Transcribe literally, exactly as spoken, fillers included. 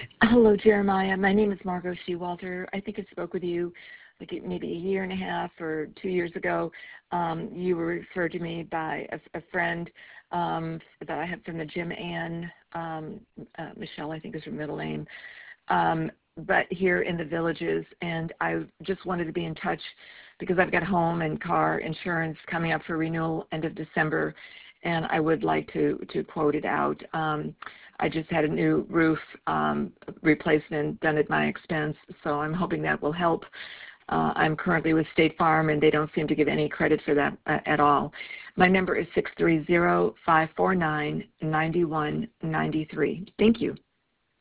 Hello, Jeremiah. My name is Margot Shewalter. I think I spoke with you like maybe a year and a half or two years ago. Um, you were referred to me by a, a friend um, that I have from the Jim Ann, um, uh, Michelle, I think is her middle name, um, but here in the Villages. And I just wanted to be in touch because I've got home and car insurance coming up for renewal end of December, and I would like to, to quote it out. Um, I just had a new roof um, replacement done at my expense, so I'm hoping that will help. Uh, I'm currently with State Farm, and they don't seem to give any credit for that uh, at all. My number is six three zero, five four nine, nine one nine three. Thank you.